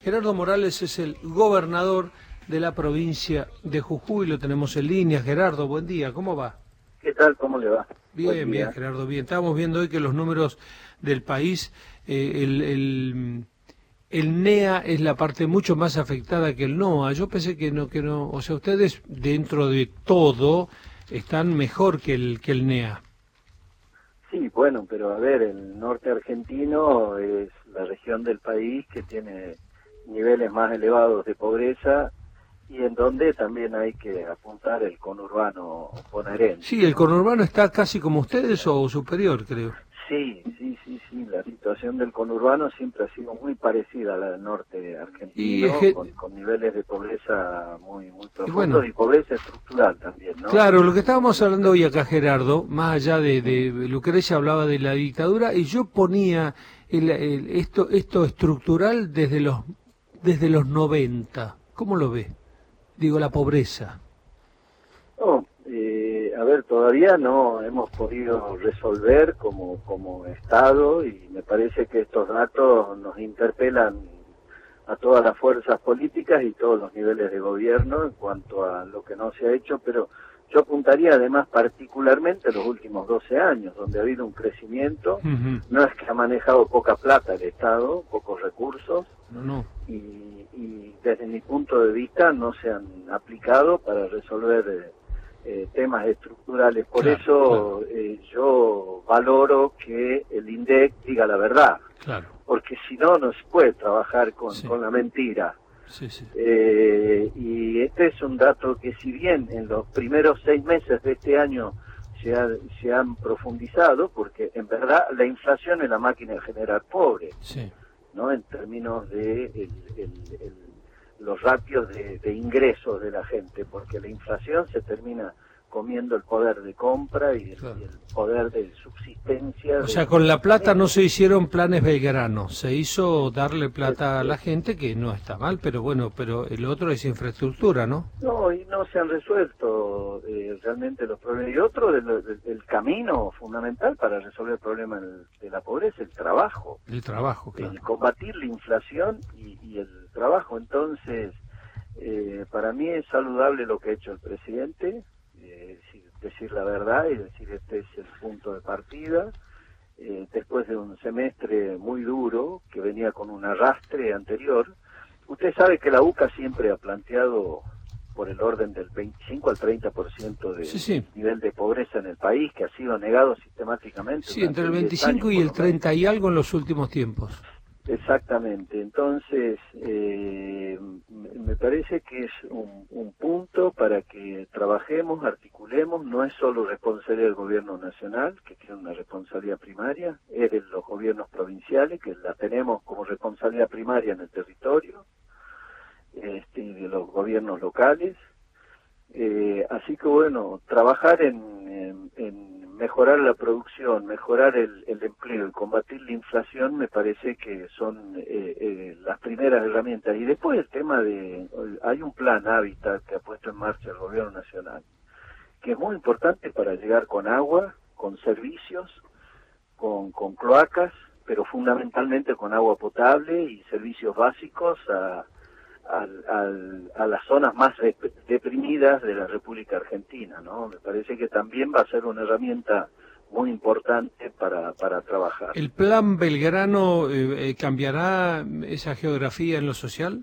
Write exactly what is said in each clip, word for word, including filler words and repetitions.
Gerardo Morales es el gobernador de la provincia de Jujuy, lo tenemos en línea. Gerardo, buen día, ¿cómo va? ¿Qué tal? ¿Cómo le va? Bien, bien, Gerardo, bien. Estábamos viendo hoy que los números del país, eh, el, el, el N E A es la parte mucho más afectada que el NOA. Yo pensé que no, que no, o sea, ustedes dentro de todo están mejor que el, que el N E A. Sí, bueno, pero a ver, el norte argentino es la región del país que tiene niveles más elevados de pobreza y en donde también hay que apuntar el conurbano bonaerense. Sí, el conurbano está casi como ustedes o superior, creo. Sí, sí, sí, sí, la situación del conurbano siempre ha sido muy parecida a la del norte argentino, y es que... con, con niveles de pobreza muy muy profundos y, bueno, y pobreza estructural también, ¿no? Claro, lo que estábamos hablando hoy acá, Gerardo, más allá de, de Lucrecia hablaba de la dictadura, y yo ponía el, el, esto esto estructural desde los desde los noventa. ¿Cómo lo ve? Digo, la pobreza. No, eh, a ver, todavía no hemos podido resolver como, como Estado y me parece que estos datos nos interpelan a todas las fuerzas políticas y todos los niveles de gobierno en cuanto a lo que no se ha hecho, pero yo apuntaría además particularmente los últimos doce años, donde ha habido un crecimiento. Uh-huh. No es que ha manejado poca plata el Estado, pocos recursos, no, no. Y, y desde mi punto de vista no se han aplicado para resolver eh, eh, temas estructurales. Por claro, eso claro. Eh, yo valoro que el INDEC diga la verdad, claro. Porque si no, no se puede trabajar con, sí. con la mentira. Sí, sí. Eh, y este es un dato que si bien en los primeros seis meses de este año se, ha, se han profundizado, porque en verdad la inflación es la máquina de generar pobres, sí. ¿no? En términos de el, el, el, los ratios de, de ingresos de la gente, porque la inflación se termina comiendo el poder de compra y el, claro. y el poder de subsistencia. O de, sea, con la plata no se hicieron planes Belgrano, se hizo darle plata es, a la gente, que no está mal, pero bueno, pero el otro es infraestructura, ¿no? No, y no se han resuelto eh, realmente los problemas. Y otro del, del, del camino fundamental para resolver el problema de la pobreza, el trabajo. El trabajo, claro. El combatir la inflación y, y el trabajo. Entonces, eh, para mí es saludable lo que ha hecho el presidente, eh, decir, decir la verdad y decir este es el punto de partida. Eh, después de un semestre muy duro que venía con un arrastre anterior, usted sabe que la U C A siempre ha planteado por el orden del veinticinco al treinta por ciento de sí, sí. nivel de pobreza en el país, que ha sido negado sistemáticamente. Sí, entre el veinticinco y el treinta y algo en los últimos tiempos. Exactamente, entonces eh, me parece que es un, un punto para que trabajemos, articulemos. No es solo responsabilidad del gobierno nacional, que tiene una responsabilidad primaria, es de los gobiernos provinciales, que la tenemos como responsabilidad primaria en el territorio, este, y de los gobiernos locales. Eh, así que bueno, trabajar en, en, en mejorar la producción, mejorar el, el empleo y combatir la inflación me parece que son eh, eh, las primeras herramientas. Y después el tema de, hay un plan Hábitat que ha puesto en marcha el gobierno nacional, que es muy importante para llegar con agua, con servicios, con, con cloacas, pero fundamentalmente con agua potable y servicios básicos a Al, al, a las zonas más deprimidas de la República Argentina, ¿no? Me parece que también va a ser una herramienta muy importante para, para trabajar. ¿El plan Belgrano eh, cambiará esa geografía en lo social?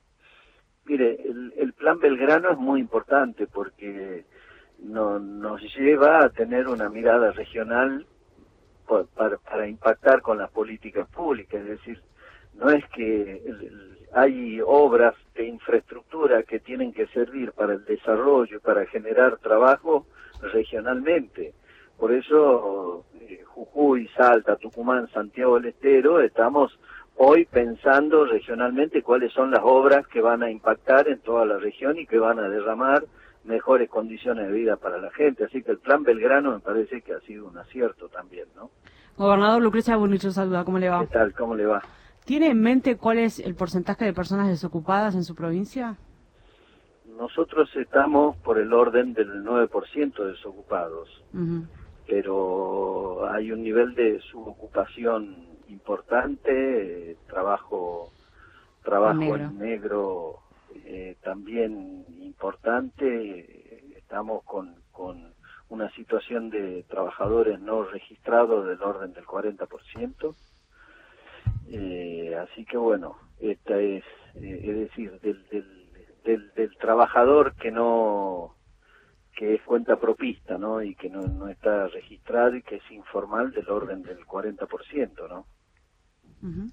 Mire, el, el plan Belgrano es muy importante porque no, nos lleva a tener una mirada regional por, para, para impactar con las políticas públicas, es decir, no es que el, hay obras de infraestructura que tienen que servir para el desarrollo, para generar trabajo regionalmente. Por eso eh, Jujuy, Salta, Tucumán, Santiago del Estero, estamos hoy pensando regionalmente cuáles son las obras que van a impactar en toda la región y que van a derramar mejores condiciones de vida para la gente. Así que el plan Belgrano me parece que ha sido un acierto también, ¿no? Gobernador Lucrecia Bullrich, saluda, ¿cómo le va? ¿Qué tal? ¿Cómo le va? ¿Tiene en mente cuál es el porcentaje de personas desocupadas en su provincia? Nosotros estamos por el orden del nueve por ciento desocupados, uh-huh. Pero hay un nivel de subocupación importante, eh, trabajo trabajo negro. en negro eh, también importante. Estamos con, con una situación de trabajadores no registrados del orden del cuarenta por ciento. Eh, así que bueno, esta es, eh, es decir, del, del, del, del trabajador que no que es cuenta propista, ¿no? Y que no, no está registrado y que es informal del orden del cuarenta por ciento, ¿no? Uh-huh.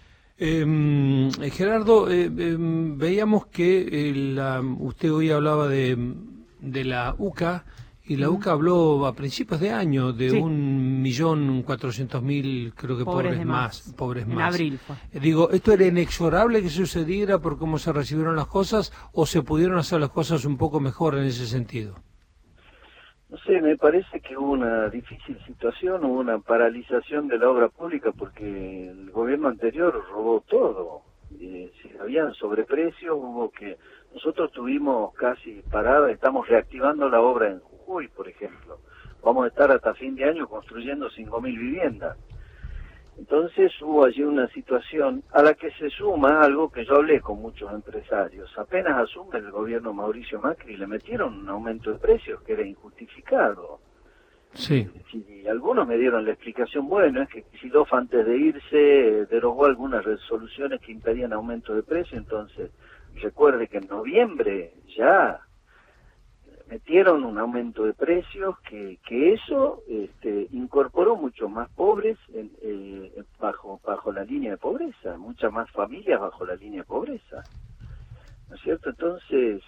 Eh, Gerardo, eh, eh, veíamos que eh, la, usted hoy hablaba de, de la U C A, y la uh-huh. U C A habló a principios de año de sí. un millón cuatrocientos mil, creo que pobres, pobres más, más, pobres en más. abril fue. Eh, digo, ¿esto era inexorable que sucediera por cómo se recibieron las cosas, o se pudieron hacer las cosas un poco mejor en ese sentido? No sé, me parece que hubo una difícil situación, hubo una paralización de la obra pública porque el gobierno anterior robó todo. Eh, si habían sobreprecios, hubo que... Nosotros tuvimos casi parada, estamos reactivando la obra en Jujuy, por ejemplo. Vamos a estar hasta fin de año construyendo cinco mil viviendas. Entonces hubo allí una situación a la que se suma algo que yo hablé con muchos empresarios. Apenas asume el gobierno Mauricio Macri, le metieron un aumento de precios que era injustificado. Sí. Y algunos me dieron la explicación, bueno, es que Kicillof antes de irse derogó algunas resoluciones que impedían aumento de precio, entonces recuerde que en noviembre ya metieron un aumento de precios que, que eso este, incorporó muchos más pobres en, eh, bajo bajo la línea de pobreza, muchas más familias bajo la línea de pobreza, ¿no es cierto? Entonces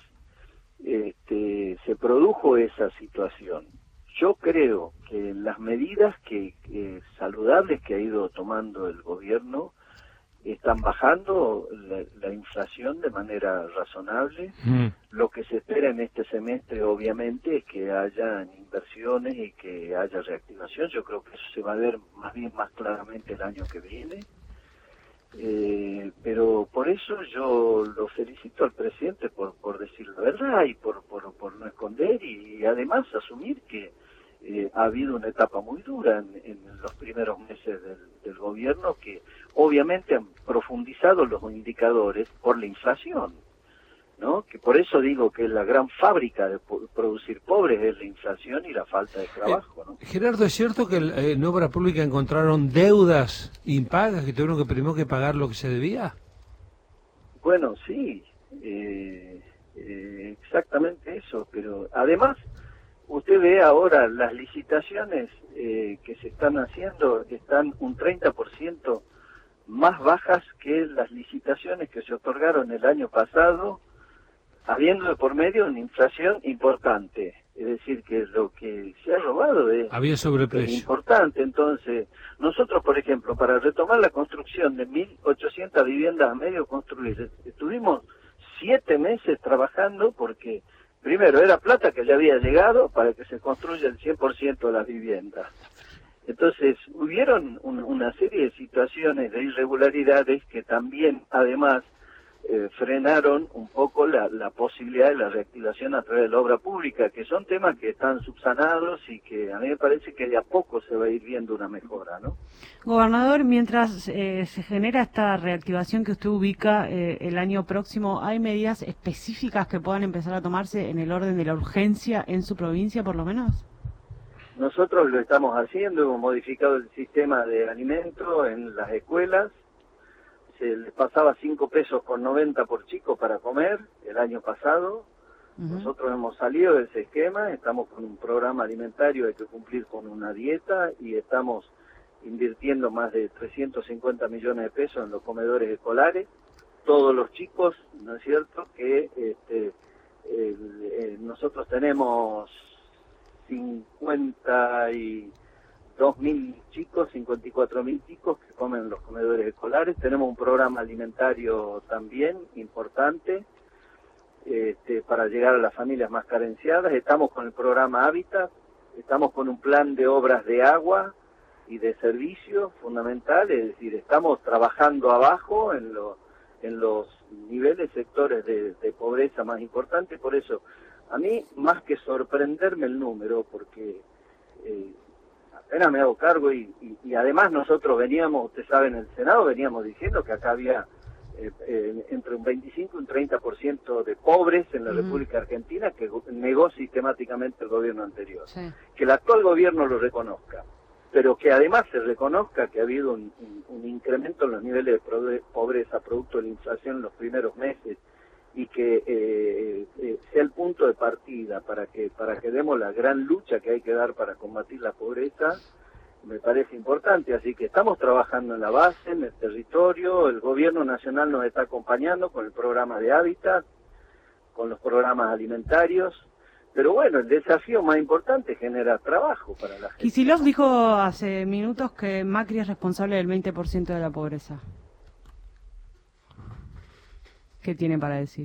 este, se produjo esa situación. Yo creo que las medidas que, que saludables que ha ido tomando el gobierno están bajando la, la inflación de manera razonable. Mm. Lo que se espera en este semestre, obviamente, es que haya inversiones y que haya reactivación. Yo creo que eso se va a ver más bien más claramente el año que viene. Eh, pero por eso yo lo felicito al presidente por, por decir la verdad y por, por, por no esconder y además asumir que Eh, ha habido una etapa muy dura en, en los primeros meses del, del gobierno que obviamente han profundizado los indicadores por la inflación, ¿no? Que por eso digo que la gran fábrica de po- producir pobres es la inflación y la falta de trabajo, ¿no? Eh, Gerardo, ¿es cierto que eh, en obra pública encontraron deudas impagas, que tuvieron que primero que pagar lo que se debía? Bueno, sí, eh, eh, exactamente eso, pero además usted ve ahora las licitaciones eh, que se están haciendo están un treinta por ciento más bajas que las licitaciones que se otorgaron el año pasado, habiendo de por medio una inflación importante. Es decir, que lo que se ha robado es, Había sobreprecio. es importante. Entonces, nosotros, por ejemplo, para retomar la construcción de mil ochocientas viviendas a medio construir, estuvimos siete meses trabajando porque... Primero, era plata que ya había llegado para que se construya el cien por ciento de las viviendas. Entonces, hubieron un, una serie de situaciones de irregularidades que también, además, eh, frenaron un poco la, la posibilidad de la reactivación a través de la obra pública, que son temas que están subsanados y que a mí me parece que de a poco se va a ir viendo una mejora, ¿no? Gobernador, mientras eh, se genera esta reactivación que usted ubica eh, el año próximo, ¿hay medidas específicas que puedan empezar a tomarse en el orden de la urgencia en su provincia, por lo menos? Nosotros lo estamos haciendo, hemos modificado el sistema de alimentos en las escuelas. Se les pasaba cinco pesos con noventa por chico para comer el año pasado. Uh-huh. Nosotros hemos salido de ese esquema, estamos con un programa alimentario, hay que cumplir con una dieta y estamos invirtiendo más de trescientos cincuenta millones de pesos en los comedores escolares. Todos los chicos, ¿no es cierto?, que este, el, eh, nosotros tenemos cincuenta y dos mil chicos, cincuenta y cuatro mil chicos que comen en los comedores escolares. Tenemos un programa alimentario también importante este, para llegar a las familias más carenciadas. Estamos con el programa Hábitat, estamos con un plan de obras de agua y de servicios fundamentales, es decir, estamos trabajando abajo en, lo, en los niveles, sectores de, de pobreza más importantes. Por eso, a mí, más que sorprenderme el número, porque eh, apenas me hago cargo y, y, y además nosotros veníamos, usted sabe, en el Senado veníamos diciendo que acá había eh, eh, entre un veinticinco y un treinta por ciento de pobres en la uh-huh. República Argentina que negó sistemáticamente el gobierno anterior. Sí. Que el actual gobierno lo reconozca, pero que además se reconozca que ha habido un, un, un incremento en los niveles de pobreza producto de la inflación en los primeros meses y que eh, eh, sea el punto de partida para que para que demos la gran lucha que hay que dar para combatir la pobreza, me parece importante. Así que estamos trabajando en la base, en el territorio, el gobierno nacional nos está acompañando con el programa de hábitat, con los programas alimentarios, pero bueno, el desafío más importante es generar trabajo para la gente. Kicillof dijo hace minutos que Macri es responsable del veinte por ciento de la pobreza. ¿Qué tiene para decir?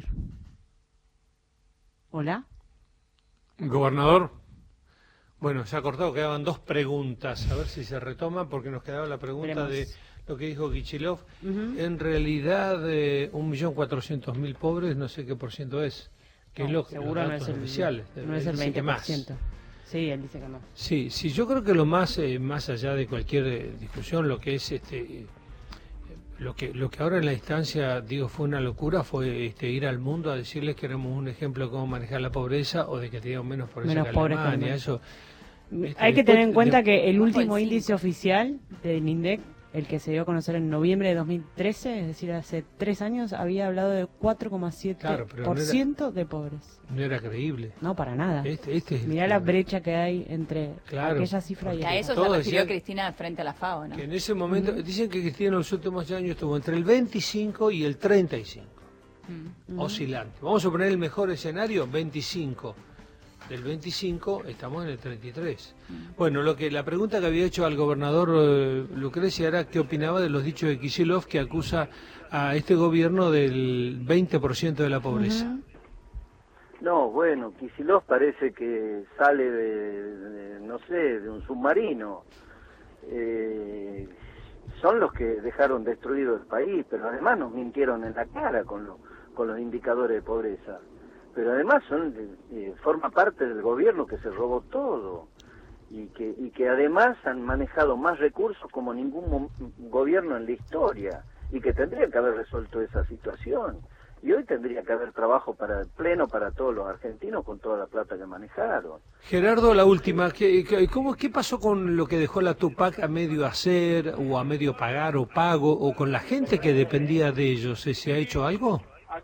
¿Hola? Gobernador. Bueno, se ha cortado, quedaban dos preguntas, a ver si se retoma, porque nos quedaba la pregunta Veremos. de lo que dijo Kicillof. Uh-huh. En realidad, eh, un millón cuatrocientos mil pobres, no sé qué por ciento es, que no, es lo, seguro los no es el, oficiales. No es el veinte por ciento. Sí, él dice que no. Sí, sí, yo creo que lo más, eh, más allá de cualquier eh, discusión, lo que es este... Lo que lo que ahora en la instancia, digo, fue una locura, fue este, ir al mundo a decirles que éramos un ejemplo de cómo manejar la pobreza o de que teníamos menos pobreza menos que pobres Alemania. Eso, este, Hay que tener en cuenta de, que el último índice oficial del INDEC, el que se dio a conocer en noviembre de dos mil trece, es decir, hace tres años, había hablado de cuatro coma siete por ciento claro, no de pobres. No era creíble. No, para nada. Este, este es Mirá la brecha que hay entre claro, aquella cifra y esta. A eso se refirió decían, Cristina frente a la FAO, ¿no? Que en ese momento, uh-huh. dicen que Cristina en los últimos años estuvo entre el veinticinco y el treinta y cinco. Uh-huh. Oscilante. Vamos a poner el mejor escenario, veinticinco. Del veinticinco estamos en el treinta y tres. Mm. Bueno, lo que la pregunta que había hecho al gobernador eh, Lucrecia era qué opinaba de los dichos de Kicillof, que acusa a este gobierno del veinte por ciento de la pobreza. Uh-huh. No, bueno, Kicillof parece que sale de, de, no sé, de un submarino. Eh, son los que dejaron destruido el país, pero además nos mintieron en la cara con, lo, con los indicadores de pobreza. Pero además son eh, forma parte del gobierno que se robó todo y que y que además han manejado más recursos como ningún gobierno en la historia y que tendría que haber resuelto esa situación y hoy tendría que haber trabajo para el pleno para todos los argentinos con toda la plata que manejaron. Gerardo, la última, ¿qué, qué, cómo, qué pasó con lo que dejó la Tupac a medio hacer o a medio pagar o pago o con la gente que dependía de ellos? ¿Se ha hecho algo?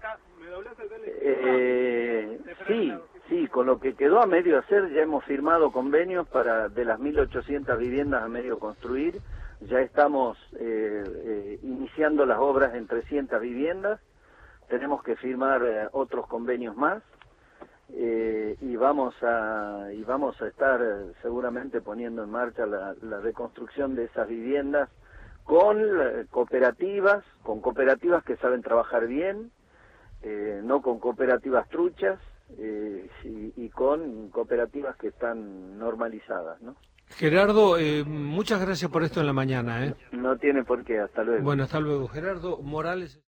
Eh, sí, sí, con lo que quedó a medio hacer ya hemos firmado convenios para de las mil ochocientas viviendas a medio construir, ya estamos eh, eh, iniciando las obras en trescientas viviendas, tenemos que firmar eh, otros convenios más eh, y vamos a y vamos a estar eh, seguramente poniendo en marcha la, la reconstrucción de esas viviendas con eh, cooperativas, con cooperativas que saben trabajar bien. Eh, no con cooperativas truchas eh, y, y con cooperativas que están normalizadas, ¿no? Gerardo, eh, muchas gracias por esto en la mañana, ¿eh? No tiene por qué, hasta luego. Bueno, hasta luego. Gerardo Morales.